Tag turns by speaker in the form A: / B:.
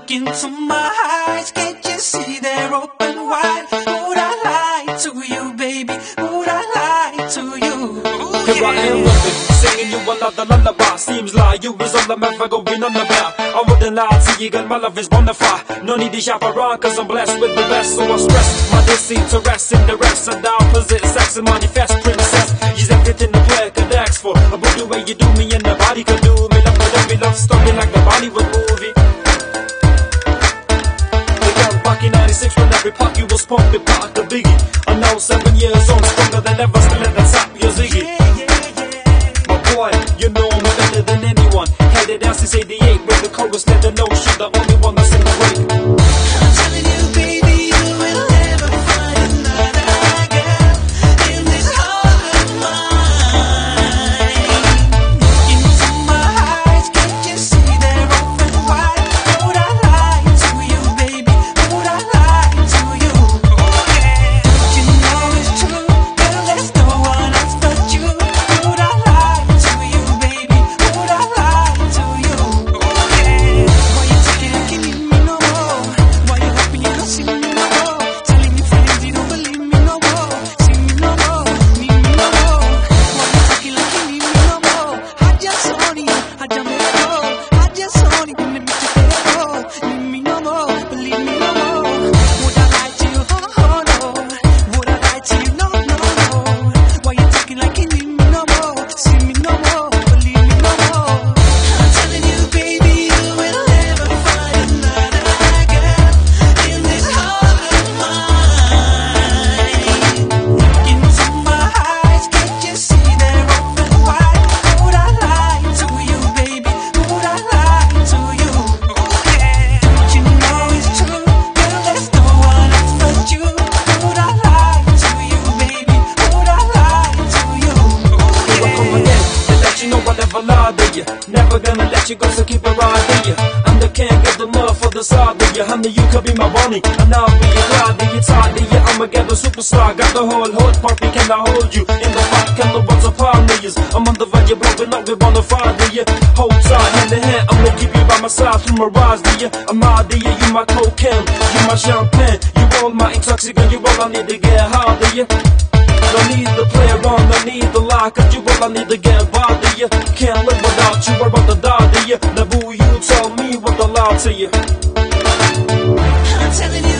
A: Look into my eyes, can't you see they're open wide? Would I lie to you, baby? Would I lie to you?
B: Here I am looking, singing you another lullaby. Seems like you is all I'm ever going on about. I wouldn't lie to you, girl, my love is bonafide. No need to chaperone, cause I'm blessed with the best. So I stress my deceit to rest in the rest. I die opposite sex and manifest princess. She's everything the player could ask for. About the way you do me and the body could do me. Love with every love story like the Bollywood movie. They got Rocky 96 when every pop you was pumping like a biggie. I know 7 years on, stronger than ever, still at the top, you're Ziggy. My boy, you know me better than anyone. Held it down since 88 with the chorus, let the notion, the only one that's in the way.
A: I'm telling you, baby, you will never find another girl in this heart of mine. Look into my eyes, can't you see they're open wide? Would I lie to you, baby? Would I lie to you? Don't you know it's true, girl, there's no one else but you. Would I lie to you, baby? Would I lie to you? Why you taking like you need me no more? Why you hoping you don't see me no more? Telling me friends you don't believe me no more. See me no more, need me no more. Why you taking like you need me no more? Haja soni, haja mere ko. Haja soni, dine mich tere ko. Need me no more, believe me no more. Would I lie to you? Oh, oh no. Would I lie to you? No, no, no. Why you taking like you need me no more? See me no more, believe me no more. I'm telling you, baby, you will never find another girl in this heart of mine. Look into my eyes, can't you see they're open wide? Would I lie to you, baby? Would I lie to you? Don't you know it's true, girl, there's no one else but you. Would I lie to you, baby? Would I lie to you?
B: Here I come again to let you know I never lie to you. Never gonna let you go, so keep it right to you. I'm the king of the love for the side of you. Honey, you could be my bunny, and I'll be your glide to you, tied to you. I'm a ghetto superstar, got the whole hood puppy. Can I hold you in the fight? Can the ones upon me? I'm on the verge of blowing up, we wanna find you. Hold tight, hand in hand, I'ma keep you by my side through my rise to you. I'm out to you, you my cocaine, you my champagne, you all my intoxicant, you all I need to get high to you. No need to play around, no need to lie, cause you all I need to get by to you. Can't live without you, I'm about to die to you. Now boo, you tell me what to lie to you.
A: I'm telling you,